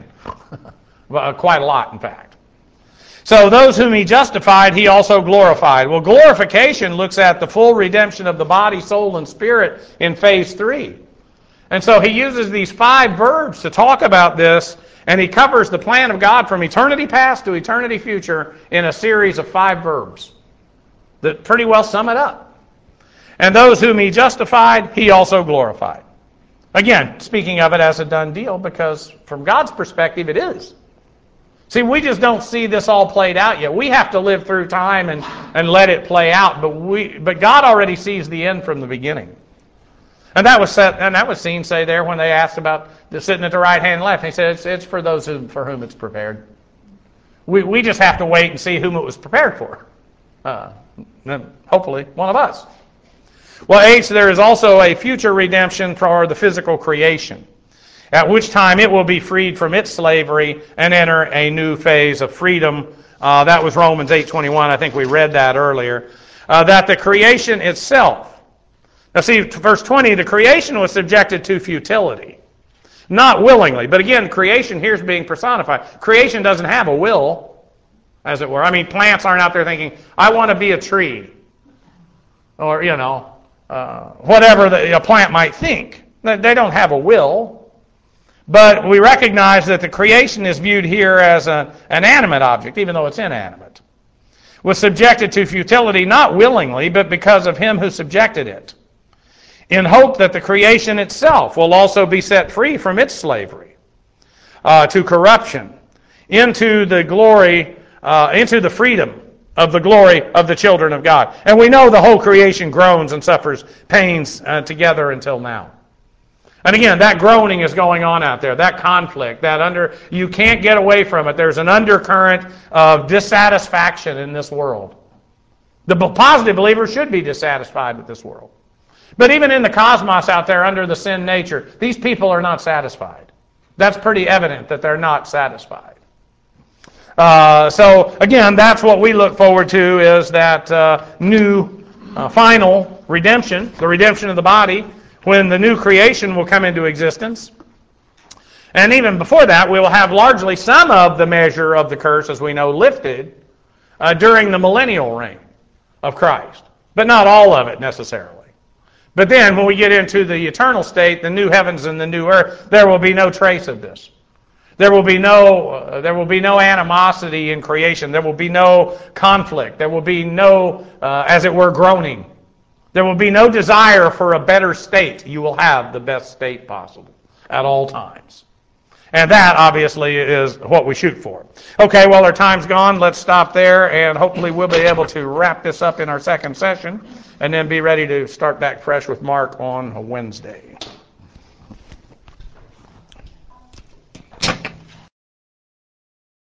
S1: Quite a lot, in fact. So those whom he justified, he also glorified. Well, glorification looks at the full redemption of the body, soul, and spirit in phase three. And so he uses these five verbs to talk about this, and he covers the plan of God from eternity past to eternity future in a series of five verbs that pretty well sum it up. And those whom he justified, he also glorified. Again, speaking of it as a done deal, because from God's perspective, it is. See, we just don't see this all played out yet. We have to live through time and, and let it play out, but we but God already sees the end from the beginning. And that was set, and that was seen, say, there when they asked about the sitting at the right hand and left. He said, it's, it's for those who, for whom it's prepared. We we just have to wait and see whom it was prepared for. Uh, hopefully, one of us. Well, H, there is also a future redemption for the physical creation, at which time it will be freed from its slavery and enter a new phase of freedom. Uh, that was Romans eight twenty-one. I think we read that earlier. Uh, that the creation itself. Now see, verse twenty, the creation was subjected to futility. Not willingly. But again, creation here is being personified. Creation doesn't have a will, as it were. I mean, plants aren't out there thinking, I want to be a tree. Or, you know, uh, whatever the, a plant might think. They don't have a will. But we recognize that the creation is viewed here as a, an animate object, even though it's inanimate. Was subjected to futility not willingly, but because of him who subjected it, in hope that the creation itself will also be set free from its slavery uh, to corruption, into the glory, uh, into the freedom of the glory of the children of God. And we know the whole creation groans and suffers pains uh, together until now. And again, that groaning is going on out there, that conflict, that under, you can't get away from it. There's an undercurrent of dissatisfaction in this world. The positive believer should be dissatisfied with this world. But even in the cosmos out there under the sin nature, these people are not satisfied. That's pretty evident that they're not satisfied. Uh, so again, that's what we look forward to, is that uh, new uh, final redemption, the redemption of the body, when the new creation will come into existence. And even before that, we will have largely some of the measure of the curse, as we know, lifted uh, during the millennial reign of Christ. But not all of it necessarily. But then when we get into the eternal state, the new heavens and the new earth, there will be no trace of this. There will be no uh, there will be no animosity in creation. There will be no conflict. There will be no, uh, as it were, groaning. There will be no desire for a better state. You will have the best state possible at all times. And that, obviously, is what we shoot for. Okay, well, our time's gone. Let's stop there, and hopefully we'll be able to wrap this up in our second session and then be ready to start back fresh with Mark on a Wednesday.